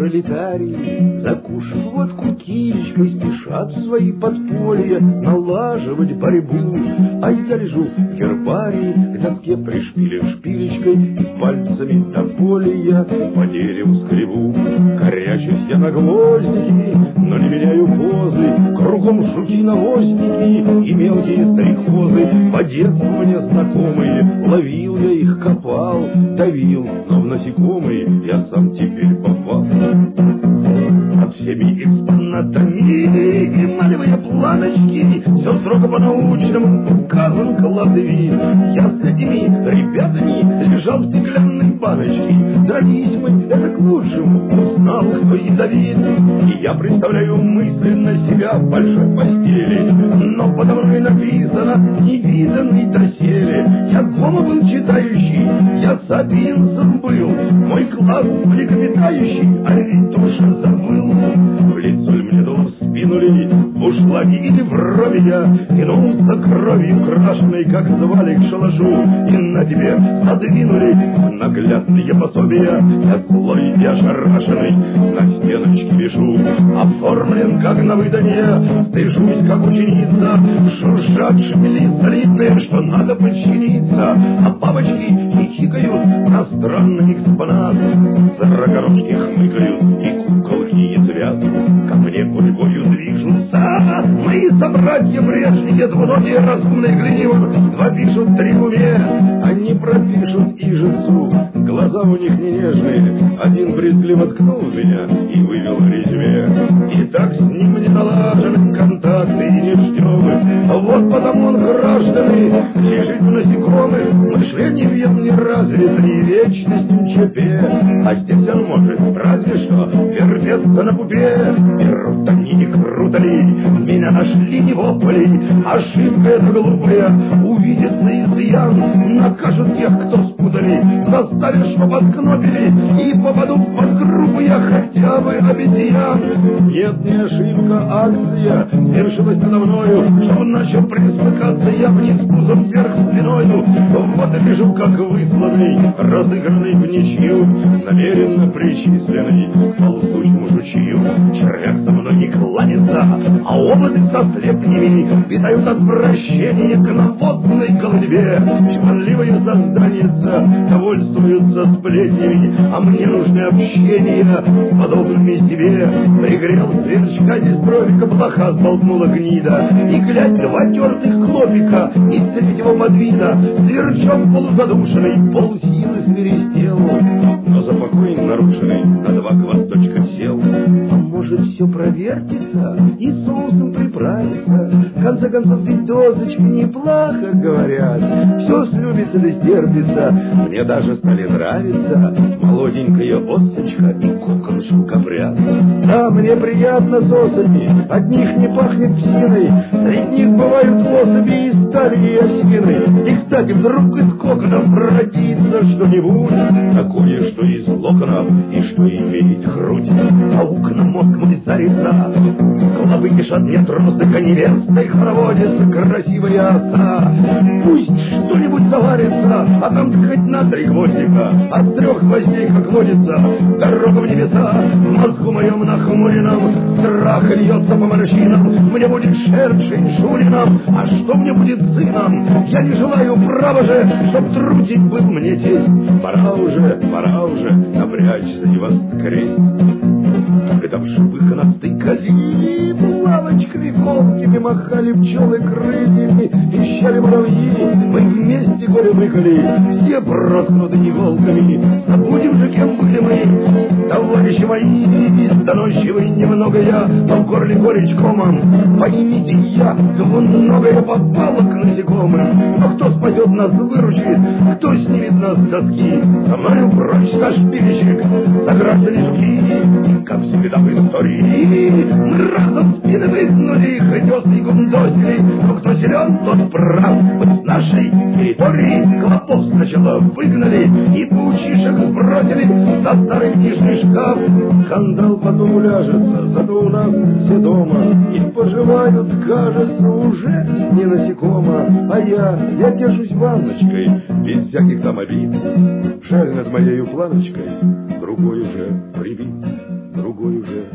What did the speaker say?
пролетарии, закушав водку килечкой, спешат в свои подполья налаживать борьбу. А я лежу в гербарии, к доске пришпилен шпилечкой, и пальцами до боли я по дереву скребу. Корячусь я на гвоздики, но не меняю позы, кругом жуки-навозники и мелкие стрекозы, по детству мне знакомые, ловил я их, копал, давил, но в насекомые я сам теперь попал. Под всеми экспонатами эмалевые планочки, все строго по-научному указан класс и вид. Я с этими ребятами лежал в стеклянной баночке. Дрались мы, это к лучшему, узнал, кто ядовит. И я представляю мысленно себя в большой постели, но подо мной написано невиданный доселе. Я Гомо был читающий, я сапиенсом был, мой класс млекопитающий, а ведь тоже забыл. В лицо ли мне дуло, в спину ли, в ушлаге или в роме я тянулся кровью крашеной, как звали к шалашу, и на тебе задвинули наглядные пособия. Я злой и ошарашенный на стеночке вижу, оформлен как на выданье, стыжусь как ученица, жужжат шмели солидные, что надо подчиниться, а бабочки хихикают на странный экспонат, сороконожки хмыкают и куколки язвят. Ко мне гурьбою движутся мои собратья прежние, двуногие, разумные, гленивы, два пишут, три в уме, они пропишут и жицу. Глаза у них не нежные, один брезгливо ткнул меня и вывел в резюме. И так с ним не налажены контакты и не ждем. Вот потому он, граждане, лежит в насекомых, мышлением я не развит, и вечность МЧП. А здесь он может разве что вертеться на пупе. И круто ли, не круто ли, меня нашли не вопли, ошибка эта глупая, увидится изъян, накажут тех, кто спутали, заставят, чтоб откнопили, и попаду под группу я хотя бы обезьян. Нет, не ошибка, акция свершилась надо мною, что начал присмыкаться я вниз пузом вверх спиною. Вот и лежу, как высланный, разыгранный в ничью, намеренно причисленный к ползучему жучью. Червяк со мной не кланится, а оводы со слепнями питают отвращение к навозной голубе. Чванливые созданица довольствуются сплетнями, а мне нужны общения с подобными себе. Пригрел сверчка, здесь бровика плоха сболтнула гнида, и глядь, два тертых хлопика из третьего подвида. Сверчок полузадушенный, полсилы свиристел, но за покой нарушенный на два хвосточка сел. А может, все провертится и соусом приправится? В конце концов, ведь дозочки неплохо говорят. Все слюбится да стерпится, мне даже стали нравиться молоденькая осочка и кокон шелкопряд. Да, мне приятно с осами, от них не пахнет псиной, среди них бывают особи и стали, и осины. И, кстати, вдруг из коконов родится что-нибудь такое, что из локонов и что имеет грудь. Паук на мозг мой зарится, клопы кишат, нет роздыха, невеста их проводится красивая оса. Пусть что-нибудь заварится, а там хоть на 3 гвоздика, а с 3 гвоздей, как водится, дорога в небеса. В мозгу моем нахмуренном страх льется по морщинам. Мне будет шершень Шурином, а что мне будет сыном? Я не желаю, право же, чтоб трудить был мне тесть. Пора уже напрячься и воскресть. Когда в шипых настыкали, лавочками колкими махали пчелы крыльями, пищали муравьи, мы вместе горе выкали, все проткнуты иголками. Забудем же, кем были мы, товарищи мои, доносчивый немного я, но в горле горечь комом. Поймите, я двуногая попала к насекомым, но кто спасет нас, выручит, кто снимет нас с доски? Со мною прочь со шпилечек, заграждали жуки, и как всегда в истории мы разом спины выснули, хрестёстый гундосили, но кто силен, тот прав. Вот с нашей территории клопов сначала выгнали и паучишек сбросили за старый книжный шкаф. Скандал потом уляжется, зато у нас все дома и поживают, кажется, уже не насекомо. А я тешусь ванночкой, без всяких там обид. Жаль, над моею планочкой другой уже прибит. ногой уже